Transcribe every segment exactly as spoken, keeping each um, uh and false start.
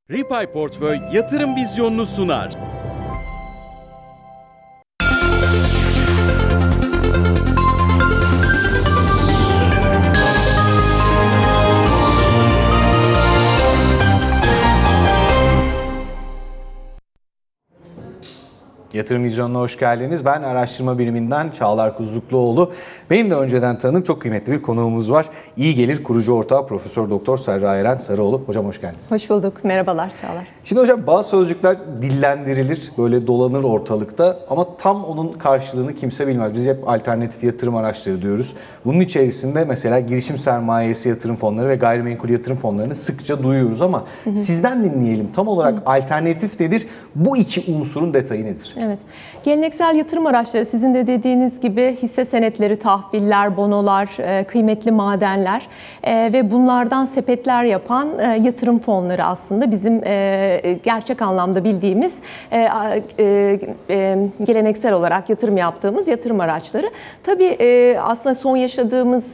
Ripay Portföy yatırım vizyonunu sunar. Yatırım Vizyonu'na hoş geldiniz. Ben araştırma biriminden Çağlar Kuzlukluoğlu. Benim de önceden tanıdığım çok kıymetli bir konuğumuz var. İyi Gelir kurucu ortağı Profesör Doktor Serra Eren Sarıoğlu. Hocam hoş geldiniz. Hoş bulduk. Merhabalar Çağlar. Şimdi hocam bazı sözcükler dillendirilir, böyle dolanır ortalıkta ama tam onun karşılığını kimse bilmez. Biz hep alternatif yatırım araçları diyoruz. Bunun içerisinde mesela girişim sermayesi yatırım fonları ve gayrimenkul yatırım fonlarını sıkça duyuyoruz ama hı hı. sizden dinleyelim. Tam olarak hı. alternatif nedir? Bu iki unsurun detayı nedir? Evet. Geleneksel yatırım araçları sizin de dediğiniz gibi hisse senetleri, tahviller, bonolar, kıymetli madenler ve bunlardan sepetler yapan yatırım fonları aslında bizim gerçek anlamda bildiğimiz geleneksel olarak yatırım yaptığımız yatırım araçları. Tabii aslında son yaşadığımız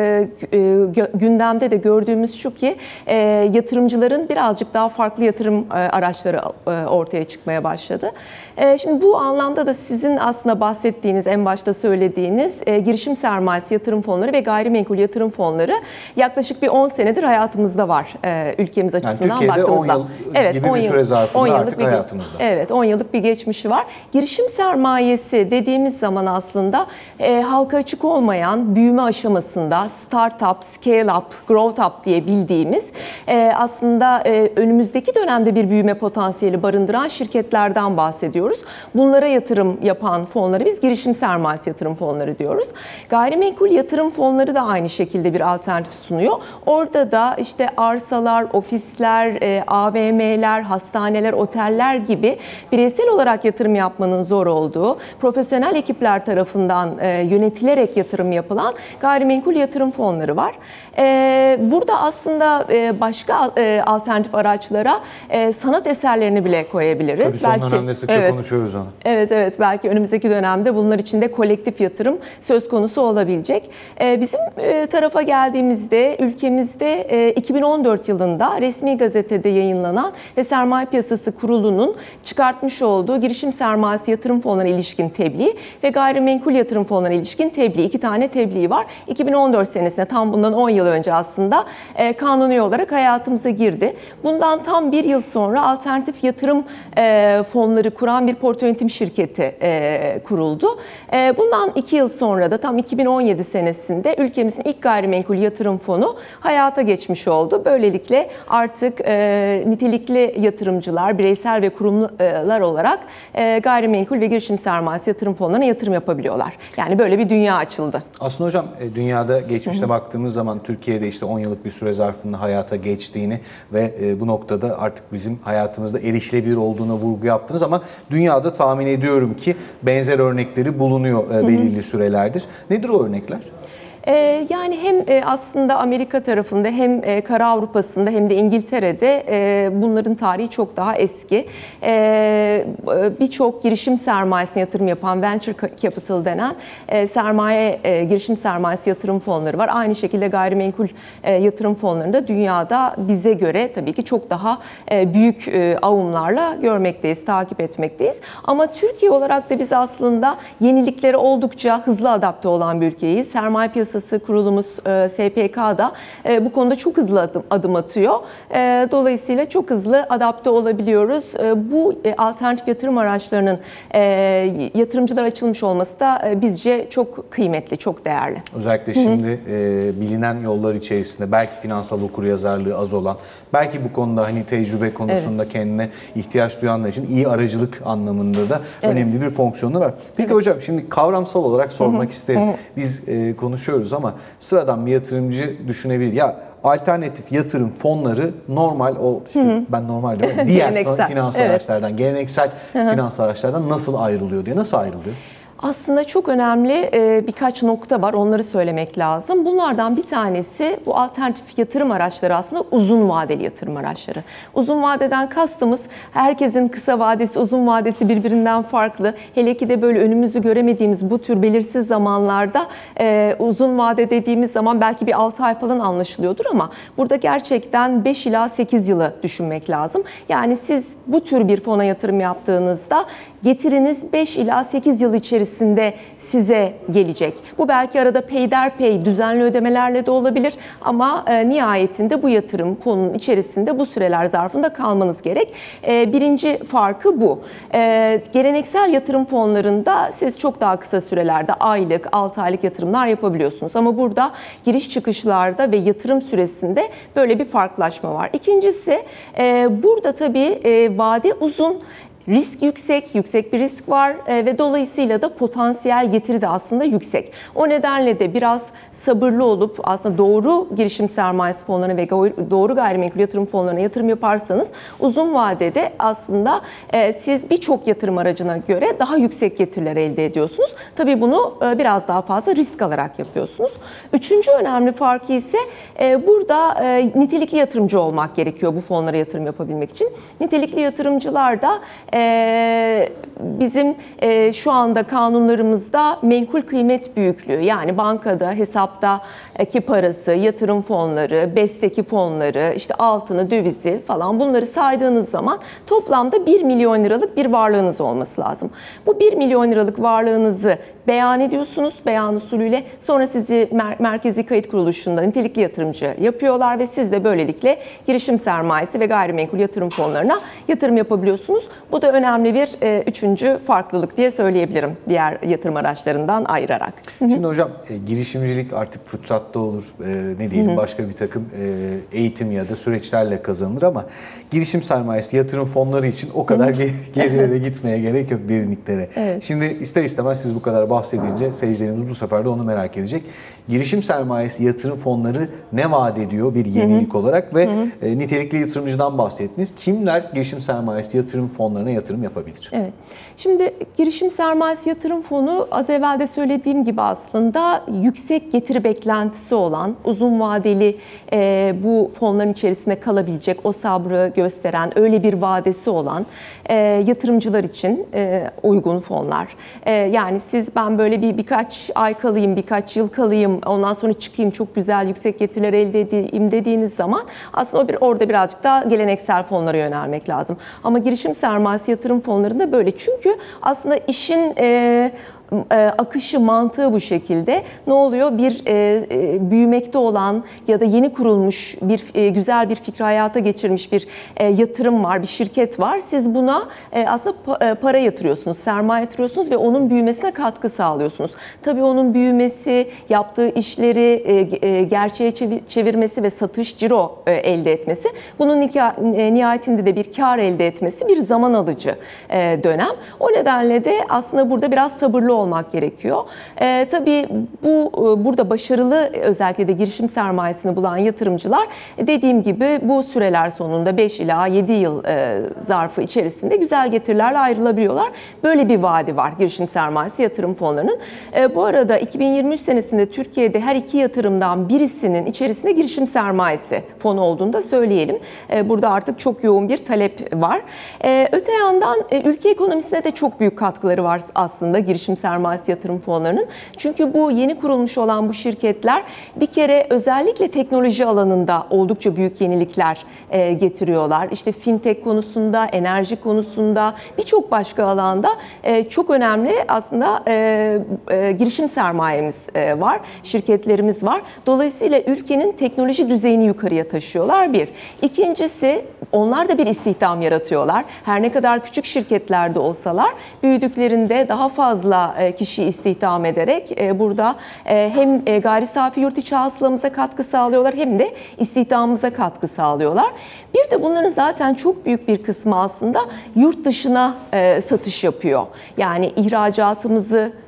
gündemde de gördüğümüz şu ki yatırımcıların birazcık daha farklı yatırım araçları ortaya çıkmaya başladı. Şimdi bu anlamda da sizin aslında bahsettiğiniz, en başta söylediğiniz e, girişim sermayesi yatırım fonları ve gayrimenkul yatırım fonları yaklaşık bir on senedir hayatımızda var e, ülkemiz açısından yani baktığımızda. on yıl evet, gibi on bir yıl, süre zarfında on yıllık artık bir, hayatımızda. Evet, on yıllık bir geçmişi var. Girişim sermayesi dediğimiz zaman aslında e, halka açık olmayan büyüme aşamasında startup, scale up, growth up diye bildiğimiz e, aslında e, önümüzdeki dönemde bir büyüme potansiyeli barındıran şirketlerden bahsediyoruz. Bunlara yatırım yapan fonları biz girişim sermayesi yatırım fonları diyoruz. Gayrimenkul yatırım fonları da aynı şekilde bir alternatif sunuyor. Orada da işte arsalar, ofisler, A V M'ler, hastaneler, oteller gibi bireysel olarak yatırım yapmanın zor olduğu, profesyonel ekipler tarafından yönetilerek yatırım yapılan gayrimenkul yatırım fonları var. Burada aslında başka alternatif araçlara sanat eserlerini bile koyabiliriz. Tabii son Belki, dönemde sıkça evet. konuşuyoruz onu. Evet evet belki önümüzdeki dönemde bunlar için de kolektif yatırım söz konusu olabilecek. Bizim tarafa geldiğimizde ülkemizde iki bin on dört yılında resmi gazetede yayınlanan ve Sermaye Piyasası Kurulu'nun çıkartmış olduğu girişim sermayesi yatırım fonlarına ilişkin tebliğ ve gayrimenkul yatırım fonlarına ilişkin tebliğ. İki tane tebliği var. iki bin on dört senesinde tam bundan on yıl önce aslında kanuni olarak hayatımıza girdi. Bundan tam bir yıl sonra alternatif yatırım fonları kuran bir portföy yönetim şirketi e, kuruldu. E, bundan iki yıl sonra da tam iki bin on yedi senesinde ülkemizin ilk gayrimenkul yatırım fonu hayata geçmiş oldu. Böylelikle artık e, nitelikli yatırımcılar, bireysel ve kurumlar olarak e, gayrimenkul ve girişim sermayesi yatırım fonlarına yatırım yapabiliyorlar. Yani böyle bir dünya açıldı. Aslında hocam dünyada geçmişte Hı-hı. baktığımız zaman Türkiye'de işte on yıllık bir süre zarfında hayata geçtiğini ve e, bu noktada artık bizim hayatımızda erişilebilir olduğuna vurgu yaptınız ama dünyada tahmin ediyorum ki benzer örnekleri bulunuyor e, belirli Hı-hı. sürelerdir. Nedir o örnekler? Ee, yani hem aslında Amerika tarafında hem Kara Avrupa'sında hem de İngiltere'de bunların tarihi çok daha eski. Birçok girişim sermayesine yatırım yapan venture capital denen sermaye girişim sermayesi yatırım fonları var. Aynı şekilde gayrimenkul yatırım fonlarında dünyada bize göre tabii ki çok daha büyük avumlarla görmekteyiz, takip etmekteyiz. Ama Türkiye olarak da biz aslında yeniliklere oldukça hızlı adapte olan bir ülkeyiz. Sermaye piyasası Kurulumuz S P K'da bu konuda çok hızlı adım, adım atıyor. Dolayısıyla çok hızlı adapte olabiliyoruz. Bu alternatif yatırım araçlarının yatırımcılara açılmış olması da bizce çok kıymetli, çok değerli. Özellikle şimdi Hı-hı. bilinen yollar içerisinde belki finansal okuryazarlığı az olan, belki bu konuda hani tecrübe konusunda evet. kendine ihtiyaç duyanlar için iyi aracılık anlamında da evet. önemli bir fonksiyonu var. Peki evet. hocam şimdi kavramsal olarak sormak Hı-hı. isterim. Hı-hı. Biz e, konuşuyoruz ama sıradan bir yatırımcı düşünebilir. Ya alternatif yatırım fonları normal o işte Hı-hı. ben normal değil mi? Diğer finans evet. araçlardan, geleneksel Hı-hı. finans araçlardan nasıl ayrılıyor diye. Nasıl ayrılıyor? Aslında çok önemli e, birkaç nokta var, onları söylemek lazım. Bunlardan bir tanesi bu alternatif yatırım araçları aslında uzun vadeli yatırım araçları. Uzun vadeden kastımız herkesin kısa vadesi, uzun vadesi birbirinden farklı. Hele ki de böyle önümüzü göremediğimiz bu tür belirsiz zamanlarda e, uzun vade dediğimiz zaman belki bir altı ay falan anlaşılıyordur ama burada gerçekten beş ila sekiz yılı düşünmek lazım. Yani siz bu tür bir fona yatırım yaptığınızda getiriniz beş ila sekiz yıl içerisinde size gelecek. Bu belki arada peyderpey düzenli ödemelerle de olabilir ama e, nihayetinde bu yatırım fonunun içerisinde bu süreler zarfında kalmanız gerek. E, birinci farkı bu. E, geleneksel yatırım fonlarında siz çok daha kısa sürelerde aylık, altı aylık yatırımlar yapabiliyorsunuz. Ama burada giriş çıkışlarda ve yatırım süresinde böyle bir farklılaşma var. İkincisi e, burada tabii e, vade uzun. Risk yüksek, yüksek bir risk var e, ve dolayısıyla da potansiyel getiri de aslında yüksek. O nedenle de biraz sabırlı olup aslında doğru girişim sermayesi fonlarına ve doğru gayrimenkul yatırım fonlarına yatırım yaparsanız uzun vadede aslında e, siz birçok yatırım aracına göre daha yüksek getiriler elde ediyorsunuz. Tabii bunu e, biraz daha fazla risk alarak yapıyorsunuz. Üçüncü önemli farkı ise e, burada e, nitelikli yatırımcı olmak gerekiyor bu fonlara yatırım yapabilmek için. Nitelikli yatırımcılar da Ee, bizim e, şu anda kanunlarımızda menkul kıymet büyüklüğü, yani bankada hesaptaki parası, yatırım fonları, BES'teki fonları, işte altını, dövizi falan bunları saydığınız zaman toplamda bir milyon liralık bir varlığınız olması lazım. Bu bir milyon liralık varlığınızı beyan ediyorsunuz beyan usulüyle. Sonra sizi Mer- Merkezi Kayıt Kuruluşu'nda nitelikli yatırımcı yapıyorlar ve siz de böylelikle girişim sermayesi ve gayrimenkul yatırım fonlarına yatırım yapabiliyorsunuz. Bu da önemli bir e, üçüncü farklılık diye söyleyebilirim diğer yatırım araçlarından ayırarak. Şimdi hocam e, girişimcilik artık fıtratta olur, e, ne diyelim başka bir takım e, eğitim ya da süreçlerle kazanılır ama girişim sermayesi yatırım fonları için o kadar ge- gerilere gitmeye gerek yok, derinliklere. Evet. Şimdi ister istemez siz bu kadar bahsedince seyircilerimiz bu sefer de onu merak edecek. Girişim sermayesi yatırım fonları ne vaat ediyor bir yenilik hı hı. olarak ve hı hı. E, nitelikli yatırımcıdan bahsettiniz. Kimler girişim sermayesi yatırım fonlarına yatırım yapabilir? Evet. Şimdi girişim sermayesi yatırım fonu az evvel de söylediğim gibi aslında yüksek getiri beklentisi olan, uzun vadeli e, bu fonların içerisinde kalabilecek, o sabrı gösteren, öyle bir vadesi olan e, yatırımcılar için e, uygun fonlar. E, yani siz ben böyle bir birkaç ay kalayım, birkaç yıl kalayım, ondan sonra çıkayım, çok güzel yüksek getiriler elde edeyim dediğiniz zaman aslında bir, orada birazcık daha geleneksel fonlara yönelmek lazım. Ama girişim sermayesi yatırım fonlarında böyle. Çünkü aslında işin e, akışı, mantığı bu şekilde. Ne oluyor? Bir e, e, büyümekte olan ya da yeni kurulmuş bir e, güzel bir fikri hayata geçirmiş bir e, yatırım var, bir şirket var. Siz buna e, aslında pa, e, para yatırıyorsunuz, sermaye yatırıyorsunuz ve onun büyümesine katkı sağlıyorsunuz. Tabii onun büyümesi, yaptığı işleri e, e, gerçeğe çevirmesi ve satış, ciro e, elde etmesi, bunun nika, e, nihayetinde de bir kar elde etmesi bir zaman alıcı e, dönem. O nedenle de aslında burada biraz sabırlı olmak gerekiyor. E, tabii bu burada başarılı, özellikle de girişim sermayesini bulan yatırımcılar dediğim gibi bu süreler sonunda beş ila yedi yıl e, zarfı içerisinde güzel getirilerle ayrılabiliyorlar. Böyle bir vaadi var girişim sermayesi yatırım fonlarının. E, bu arada iki bin yirmi üç senesinde Türkiye'de her iki yatırımdan birisinin içerisinde girişim sermayesi fonu olduğunu da söyleyelim. E, burada artık çok yoğun bir talep var. E, öte yandan e, ülke ekonomisine de çok büyük katkıları var aslında girişim sermayesi yatırım fonlarının. Çünkü bu yeni kurulmuş olan bu şirketler bir kere özellikle teknoloji alanında oldukça büyük yenilikler e, getiriyorlar. İşte fintech konusunda, enerji konusunda, birçok başka alanda e, çok önemli aslında e, e, girişim sermayemiz e, var, şirketlerimiz var. Dolayısıyla ülkenin teknoloji düzeyini yukarıya taşıyorlar bir. İkincisi, onlar da bir istihdam yaratıyorlar. Her ne kadar küçük şirketlerde olsalar büyüdüklerinde daha fazla kişi istihdam ederek burada hem gayri safi yurt içi hasılamıza katkı sağlıyorlar hem de istihdamımıza katkı sağlıyorlar. Bir de bunların zaten çok büyük bir kısmı aslında yurt dışına satış yapıyor. Yani ihracatımızı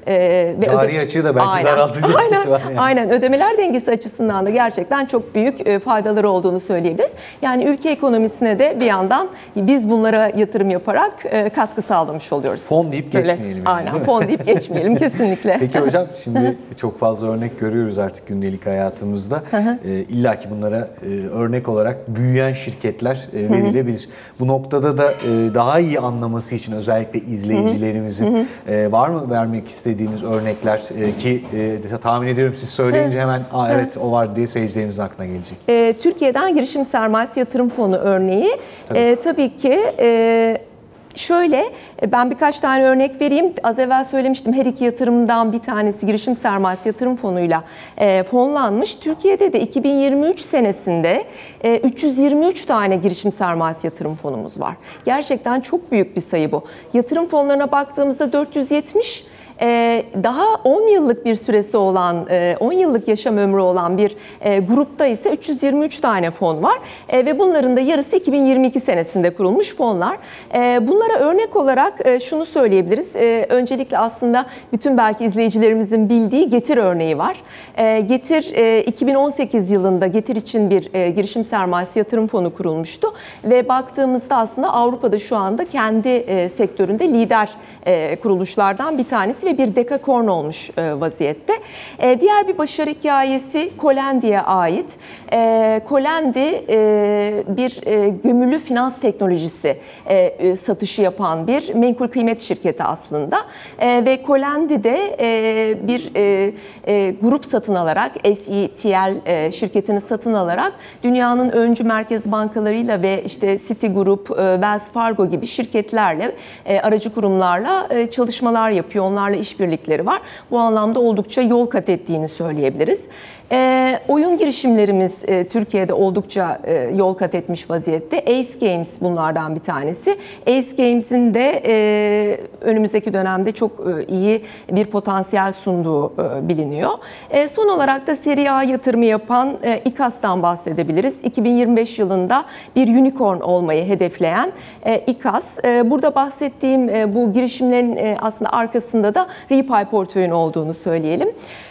e, ve Cari öde- açığı da belki Aynen. daraltıcı Aynen. etkisi var yani. Aynen, ödemeler dengesi açısından da gerçekten çok büyük e, faydaları olduğunu söyleyebiliriz. Yani ülke ekonomisine de bir yandan biz bunlara yatırım yaparak e, katkı sağlamış oluyoruz. Fon deyip Böyle, geçmeyelim yani, aynen, değil mi? fon deyip geçmeyelim kesinlikle. Peki hocam, şimdi çok fazla örnek görüyoruz artık gündelik hayatımızda. E, İlla ki bunlara e, örnek olarak büyüyen şirketler e, verilebilir. Bu noktada da e, daha iyi anlaması için özellikle izleyicilerimizin e, var mı vermek istediğiniz örnekler e, ki e, tahmin ediyorum siz söyleyince hemen Aa, evet o var diye seyircilerimizin aklına gelecek. E, Türkiye'den girişim sermayesi yatırım fonu örneği tabii, e, tabii ki e, şöyle, ben birkaç tane örnek vereyim. Az evvel söylemiştim, her iki yatırımdan bir tanesi girişim sermayesi yatırım fonuyla e, fonlanmış. Türkiye'de de iki bin yirmi üç senesinde e, üç yüz yirmi üç tane girişim sermayesi yatırım fonumuz var. Gerçekten çok büyük bir sayı bu. Yatırım fonlarına baktığımızda dört yüz yetmiş, Ee, daha on yıllık bir süresi olan, on yıllık yaşam ömrü olan bir e, grupta ise üç yüz yirmi üç tane fon var e, ve bunların da yarısı iki bin yirmi iki senesinde kurulmuş fonlar. E, bunlara örnek olarak e, şunu söyleyebiliriz. E, öncelikle aslında bütün belki izleyicilerimizin bildiği Getir örneği var. E, Getir e, iki bin on sekiz yılında Getir için bir e, girişim sermayesi yatırım fonu kurulmuştu ve baktığımızda aslında Avrupa'da şu anda kendi e, sektöründe lider e, kuruluşlardan bir tanesi ve bir dekakorn olmuş e, vaziyette. E, diğer bir başarı hikayesi Colendi'ye ait. E, Colendi e, bir e, gömülü finans teknolojisi e, e, satışı yapan bir menkul kıymet şirketi aslında. E, ve Colendi de e, bir e, e, grup satın alarak, S E T L e, şirketini satın alarak dünyanın öncü merkez bankalarıyla ve işte Citigroup, e, Wells Fargo gibi şirketlerle, e, aracı kurumlarla e, çalışmalar yapıyor. Onlarla işbirlikleri var. Bu anlamda oldukça yol kat ettiğini söyleyebiliriz. E, oyun girişimlerimiz e, Türkiye'de oldukça e, yol kat etmiş vaziyette. Ace Games bunlardan bir tanesi. Ace Games'in de e, önümüzdeki dönemde çok e, iyi bir potansiyel sunduğu e, biliniyor. E, son olarak da seri A yatırımı yapan e, İKAS'tan bahsedebiliriz. iki bin yirmi beş yılında bir unicorn olmayı hedefleyen e, İKAS. E, burada bahsettiğim e, bu girişimlerin e, aslında arkasında da Repay portföyün olduğunu söyleyelim.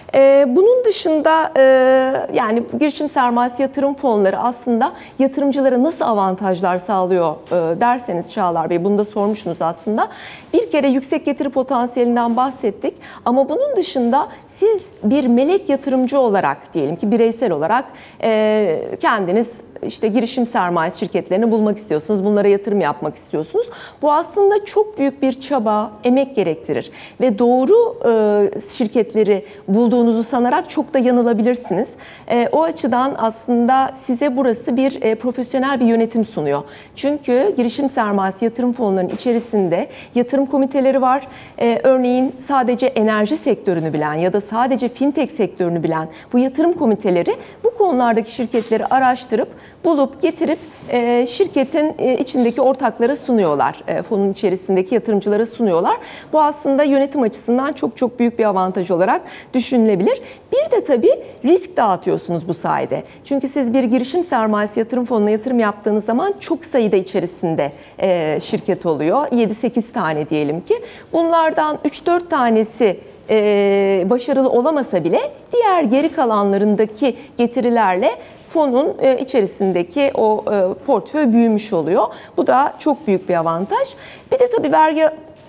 Bunun dışında yani girişim sermayesi yatırım fonları aslında yatırımcılara nasıl avantajlar sağlıyor derseniz Çağlar Bey, bunu da sormuşsunuz aslında. Bir kere yüksek getiri potansiyelinden bahsettik ama bunun dışında siz bir melek yatırımcı olarak, diyelim ki bireysel olarak kendiniz işte girişim sermayesi şirketlerini bulmak istiyorsunuz, bunlara yatırım yapmak istiyorsunuz. Bu aslında çok büyük bir çaba, emek gerektirir ve doğru e, şirketleri bulduğunuzu sanarak çok da yanılabilirsiniz. E, o açıdan aslında size burası bir e, profesyonel bir yönetim sunuyor. Çünkü girişim sermayesi yatırım fonlarının içerisinde yatırım komiteleri var. E, örneğin sadece enerji sektörünü bilen ya da sadece fintech sektörünü bilen bu yatırım komiteleri bu konulardaki şirketleri araştırıp bulup getirip e, şirketin e, içindeki ortaklara sunuyorlar. E, fonun içerisindeki yatırımcılara sunuyorlar. Bu aslında yönetim açısından çok çok büyük bir avantaj olarak düşünülebilir. Bir de tabii risk dağıtıyorsunuz bu sayede. Çünkü siz bir girişim sermayesi yatırım fonuna yatırım yaptığınız zaman çok sayıda içerisinde e, şirket oluyor. yedi sekiz tane diyelim ki. Bunlardan üç dört tanesi Ee, başarılı olamasa bile diğer geri kalanlarındaki getirilerle fonun e, içerisindeki o e, portföy büyümüş oluyor. Bu da çok büyük bir avantaj. Bir de tabii vergi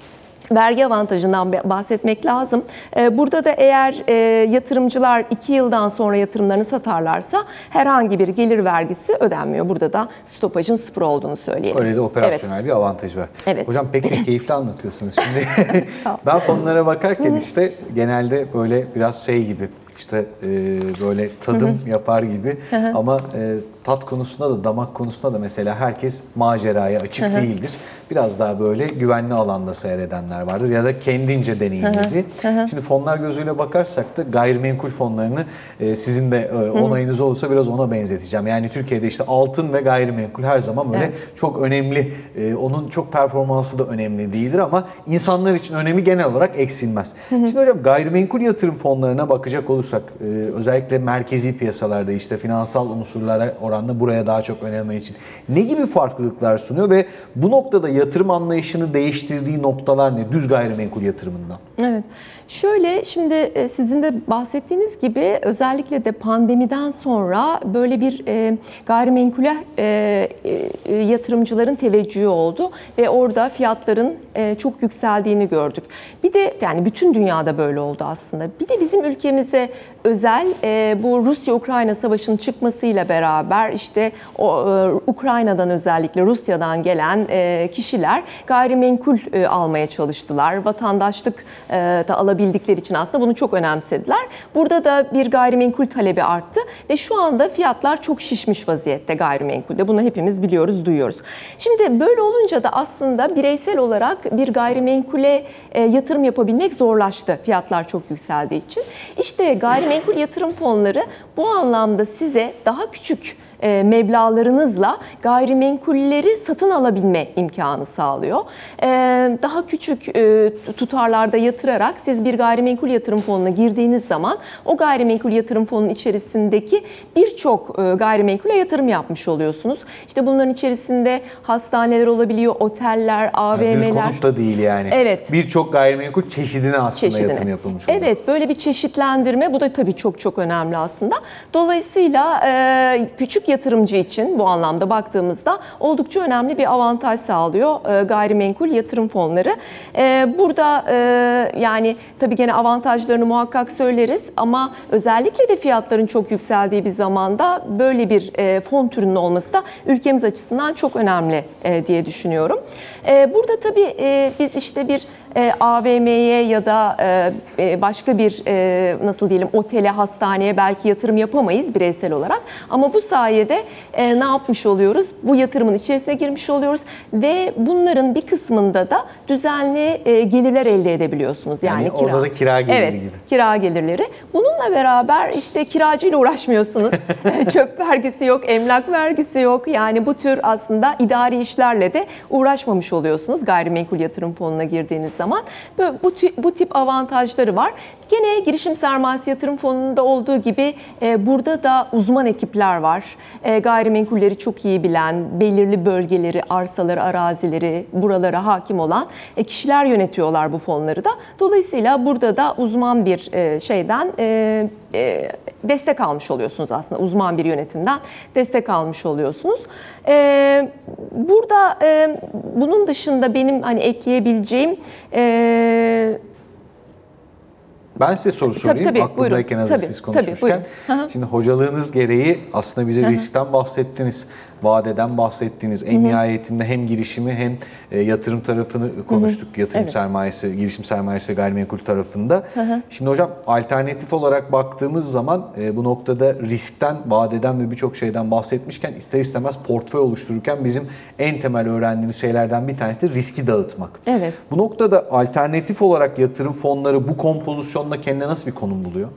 Vergi avantajından bahsetmek lazım. Burada da eğer yatırımcılar iki yıldan sonra yatırımlarını satarlarsa herhangi bir gelir vergisi ödenmiyor. Burada da stopajın sıfır olduğunu söyleyelim. Öyle de operasyonel evet. bir avantaj var. Evet. Hocam pek de keyifli anlatıyorsunuz. Şimdi ben fonlara bakarken işte genelde böyle biraz şey gibi, işte e, böyle tadım yapar gibi ama e, tat konusunda da damak konusunda da mesela herkes maceraya açık değildir. Biraz daha böyle güvenli alanda seyredenler vardır ya da kendince deneyimledi. Şimdi fonlar gözüyle bakarsak da gayrimenkul fonlarını e, sizin de e, onayınız olursa biraz ona benzeteceğim. Yani Türkiye'de işte altın ve gayrimenkul her zaman böyle evet. çok önemli. E, onun çok performansı da önemli değildir ama insanlar için önemi genel olarak eksilmez. Şimdi hocam gayrimenkul yatırım fonlarına bakacak olursak e, özellikle merkezi piyasalarda işte finansal unsurlara oranla oranla buraya daha çok önem için. Ne gibi farklılıklar sunuyor ve bu noktada yatırım anlayışını değiştirdiği noktalar ne? Düz gayrimenkul yatırımından. Evet. Şöyle, şimdi sizin de bahsettiğiniz gibi özellikle de pandemiden sonra böyle bir e, gayrimenkule e, e, yatırımcıların teveccühü oldu ve orada fiyatların e, çok yükseldiğini gördük. Bir de yani bütün dünyada böyle oldu aslında. Bir de bizim ülkemize özel e, bu Rusya-Ukrayna savaşının çıkmasıyla beraber işte o, e, Ukrayna'dan özellikle Rusya'dan gelen e, kişiler gayrimenkul e, almaya çalıştılar. Vatandaşlık e, da alabildikleri için aslında bunu çok önemsediler. Burada da bir gayrimenkul talebi arttı ve şu anda fiyatlar çok şişmiş vaziyette gayrimenkulde. Bunu hepimiz biliyoruz, duyuyoruz. Şimdi böyle olunca da aslında bireysel olarak bir gayrimenkule e, yatırım yapabilmek zorlaştı. Fiyatlar çok yükseldiği için. İşte gayrimenkul yatırım fonları bu anlamda size daha küçük e, meblağlarınızla gayrimenkulleri satın alabilme imkanı sağlıyor. E, daha küçük e, tutarlarda yatırarak siz bir gayrimenkul yatırım fonuna girdiğiniz zaman o gayrimenkul yatırım fonunun içerisindeki birçok e, gayrimenkule yatırım yapmış oluyorsunuz. İşte bunların içerisinde hastaneler olabiliyor, oteller, A V M'ler. Düz konutta değil yani. Evet. Birçok gayrimenkul çeşidine aslında Çeşidine. yatırım yapılmış oluyor. Evet, böyle bir çeşitlendirme, bu da tabii çok çok önemli aslında. Dolayısıyla e, küçük yatırımcı için bu anlamda baktığımızda oldukça önemli bir avantaj sağlıyor e, gayrimenkul yatırım fonları. E, burada e, yani tabii gene avantajlarını muhakkak söyleriz ama özellikle de fiyatların çok yükseldiği bir zamanda böyle bir e, fon türünün olması da ülkemiz açısından çok önemli e, diye düşünüyorum. E, burada tabii e, biz işte bir E, A V M'ye ya da e, başka bir e, nasıl diyelim otele, hastaneye belki yatırım yapamayız bireysel olarak. Ama bu sayede e, ne yapmış oluyoruz? Bu yatırımın içerisine girmiş oluyoruz ve bunların bir kısmında da düzenli e, gelirler elde edebiliyorsunuz. Yani, Yani kira. orada da kira geliri evet, gibi. Kira gelirleri. Bununla beraber işte kiracıyla uğraşmıyorsunuz. Çöp vergisi yok, emlak vergisi yok. Yani bu tür aslında idari işlerle de uğraşmamış oluyorsunuz gayrimenkul yatırım fonuna girdiğiniz zaman. Zaman bu, bu tip avantajları var. Gene girişim sermayesi yatırım fonunda olduğu gibi e, burada da uzman ekipler var. E, gayrimenkulleri çok iyi bilen, belirli bölgeleri, arsaları, arazileri, buralara hakim olan e, kişiler yönetiyorlar bu fonları da. Dolayısıyla burada da uzman bir e, şeyden e, e, destek almış oluyorsunuz aslında. Uzman bir yönetimden destek almış oluyorsunuz. E, burada e, bunun dışında benim hani ekleyebileceğim e, Ben size soru sorayım. Tabii, tabii, Aklımdayken hazır tabii, siz konuşmuşken. tabii, hı. Şimdi hocalığınız gereği aslında bize riskten bahsettiniz. Vadeden bahsettiniz. En nihayetinde hem girişimi hem yatırım tarafını konuştuk. Yatırım evet. sermayesi, girişim sermayesi ve gayrimenkul tarafında. Hı hı. Şimdi hocam alternatif olarak baktığımız zaman bu noktada riskten, vadeden ve birçok şeyden bahsetmişken ister istemez portföy oluştururken bizim en temel öğrendiğimiz şeylerden bir tanesi de riski dağıtmak. Evet. Bu noktada alternatif olarak yatırım fonları bu kompozisyonda kendine nasıl bir konum buluyor?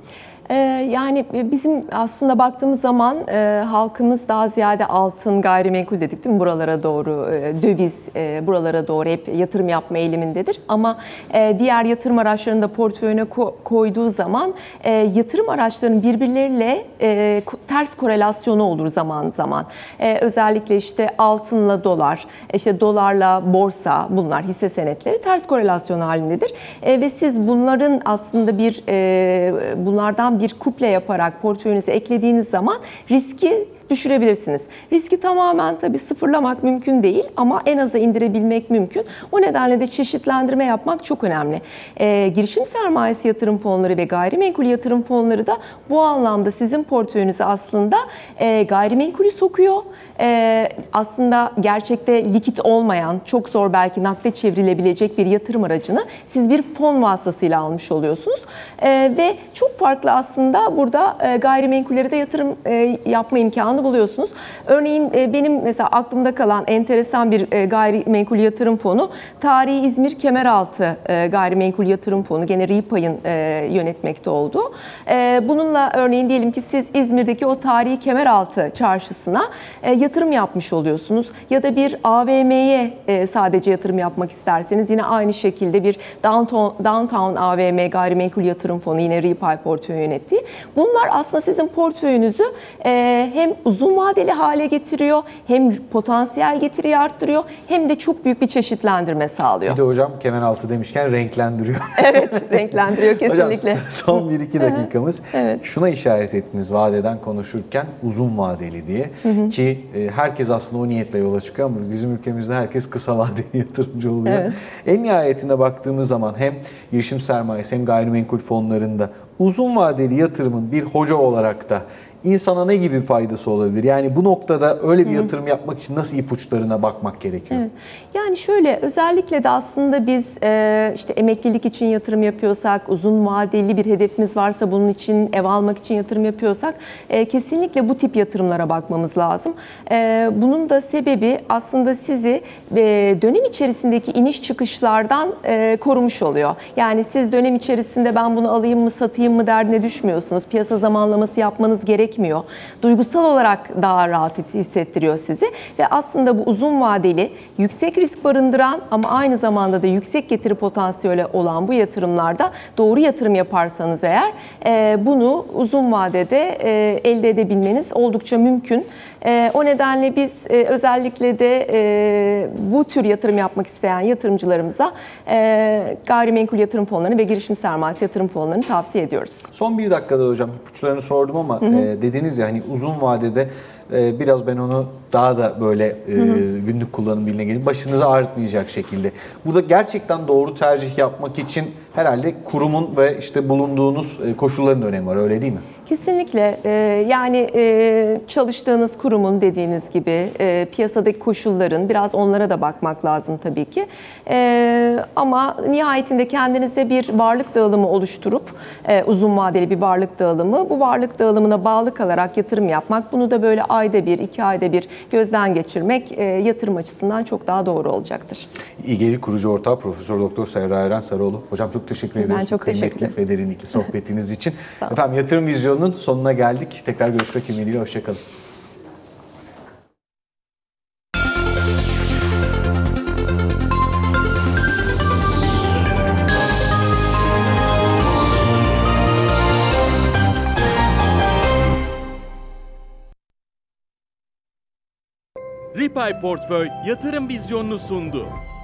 Yani bizim aslında baktığımız zaman e, halkımız daha ziyade altın, gayrimenkul dedik değil mi? Buralara doğru e, döviz, e, buralara doğru hep yatırım yapma eğilimindedir. Ama e, diğer yatırım araçlarını da portföyüne ko- koyduğu zaman e, yatırım araçlarının birbirleriyle e, ters korelasyonu olur zaman zaman. E, özellikle işte altınla dolar, işte dolarla borsa, bunlar hisse senetleri ters korelasyon halindedir. E, ve siz bunların aslında bir e, bunlardan bir kuple yaparak portföyünüze eklediğiniz zaman riski düşürebilirsiniz. Riski tamamen tabii sıfırlamak mümkün değil ama en aza indirebilmek mümkün. O nedenle de çeşitlendirme yapmak çok önemli. Ee, girişim sermayesi yatırım fonları ve gayrimenkul yatırım fonları da bu anlamda sizin portföyünüze aslında e, gayrimenkulü sokuyor. E, aslında gerçekte likit olmayan, çok zor belki nakde çevrilebilecek bir yatırım aracını siz bir fon vasıtasıyla almış oluyorsunuz. E, ve çok farklı aslında burada e, gayrimenkullere de yatırım e, yapma imkanı buluyorsunuz. Örneğin benim mesela aklımda kalan enteresan bir gayrimenkul yatırım fonu Tarihi İzmir Kemeraltı Gayrimenkul Yatırım Fonu, gene Ripay'ın yönetmekte olduğu. Bununla örneğin diyelim ki siz İzmir'deki o tarihi Kemeraltı çarşısına yatırım yapmış oluyorsunuz ya da bir A V M'ye sadece yatırım yapmak isterseniz yine aynı şekilde bir Downtown, Downtown A V M Gayrimenkul Yatırım Fonu, yine Ripay portföyü yönettiği. Bunlar aslında sizin portföyünüzü hem uzun vadeli hale getiriyor, hem potansiyel getiriyi arttırıyor, hem de çok büyük bir çeşitlendirme sağlıyor. Bir de hocam kemeraltı demişken renklendiriyor. Evet, renklendiriyor kesinlikle. Hocam son bir iki dakikamız. Evet. Şuna işaret ettiniz vadeden konuşurken, uzun vadeli diye. Hı hı. Ki e, herkes aslında o niyetle yola çıkıyor ama bizim ülkemizde herkes kısa vadeli yatırımcı oluyor. Evet. En nihayetinde baktığımız zaman hem girişim sermayesi hem gayrimenkul fonlarında uzun vadeli yatırımın bir hoca olarak da insana ne gibi faydası olabilir? Yani bu noktada öyle bir yatırım yapmak için nasıl ipuçlarına bakmak gerekiyor? Evet. Yani şöyle, özellikle de aslında biz e, işte emeklilik için yatırım yapıyorsak, uzun vadeli bir hedefimiz varsa, bunun için ev almak için yatırım yapıyorsak e, kesinlikle bu tip yatırımlara bakmamız lazım. E, bunun da sebebi aslında sizi e, dönem içerisindeki iniş çıkışlardan e, korumuş oluyor. Yani siz dönem içerisinde ben bunu alayım mı satayım mı derdine düşmüyorsunuz. Piyasa zamanlaması yapmanız gerekmiyor. Duygusal olarak daha rahat hissettiriyor sizi ve aslında bu uzun vadeli, yüksek risk barındıran ama aynı zamanda da yüksek getiri potansiyeli olan bu yatırımlarda doğru yatırım yaparsanız eğer e, bunu uzun vadede e, elde edebilmeniz oldukça mümkün. E, o nedenle biz e, özellikle de e, bu tür yatırım yapmak isteyen yatırımcılarımıza e, gayrimenkul yatırım fonlarını ve girişim sermayesi yatırım fonlarını tavsiye ediyoruz. Son bir dakikada hocam ipuçlarını sordum ama e, dediniz ya hani uzun vadede e, biraz ben onu daha da böyle e, günlük kullanım biline gelip başınızı ağrıtmayacak şekilde. Burada gerçekten doğru tercih yapmak için herhalde kurumun ve işte bulunduğunuz e, koşulların da önemi var, öyle değil mi? Kesinlikle. Ee, yani e, çalıştığınız kurumun dediğiniz gibi e, piyasadaki koşulların, biraz onlara da bakmak lazım tabii ki. E, ama nihayetinde kendinize bir varlık dağılımı oluşturup e, uzun vadeli bir varlık dağılımı, bu varlık dağılımına bağlı kalarak yatırım yapmak, bunu da böyle ayda bir, iki ayda bir gözden geçirmek e, yatırım açısından çok daha doğru olacaktır. İGELİ kurucu ortağı Profesör Doktor Serra Eren Sarıoğlu. Hocam çok teşekkür ediyoruz. Ben çok kıymetli teşekkür ve derinlikli sohbetiniz için. Sağ olun. Efendim Yatırım Vizyonu'nun sonuna geldik. Tekrar görüşmek ümidiyle. Hoşçakalın. Ripay Portföy Yatırım Vizyonu'nu sundu.